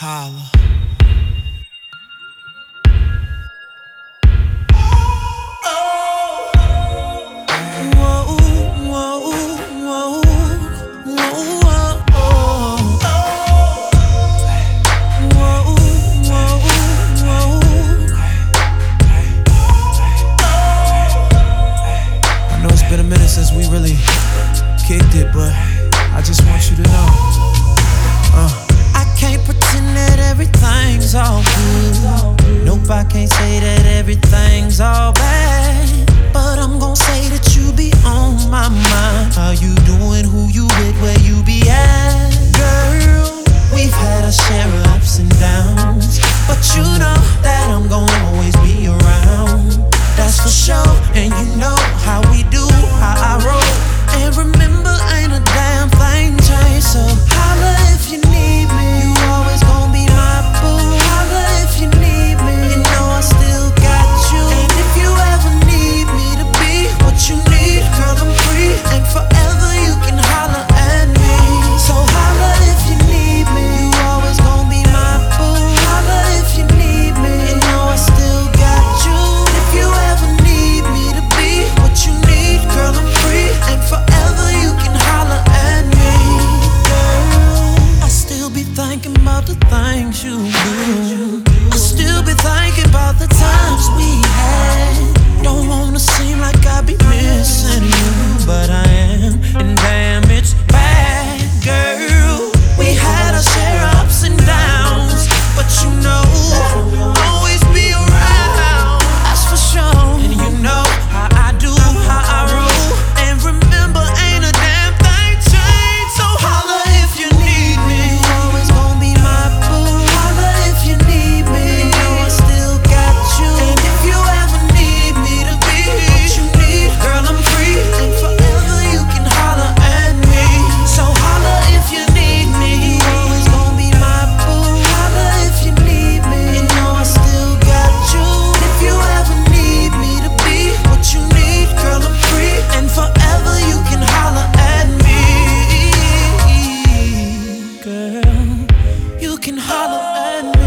Holla. I know it's been a minute since we really kicked it, but I just want you to know I can't pretend that everything's all good. Nope, I can't say that everything's all bad, but I'm gon' say that you be on my mind. How you doing, who you with, where you be at? Girl, we've had a share of ups and downs, but you know that I'm gon' always be around. That's for sure, and you know how we do, how I roll. And remember, ain't a damn thing changed, so holla if you need me. You always gon' be my boo. Holla if you need me. You know I still got you. And if you ever need me to be what you need, girl, I'm free. And forever you can holla at me. So holla if you need me. You always gon' be my boo. Holla if you need me. You know I still got you. If you ever need me to be what you need, girl, I'm free. And forever you can holla at me. Girl, I still be thinking about the things you do. I still be thinking about the times we had. Don't wanna seem like I be missing you, but I am, and damn, it's bad, girl. We had our share of ups and downs, but you know I'll always be around. That's for sure, and you know how I do, how I roll. And remember, ain't a damn thing changed. So holla if you need me. You always gon' be my boo. Holla if you need me. You know I still got you. And if you ever need me to be what you need, girl, I'm free. And forever you can holla at me. So holla if you need me. You always gon' be my boo. Holla if you need me. You know I still got you. If you ever need me to be what you need, girl, I'm free. And forever you can holla at me. Girl, you can holla at me.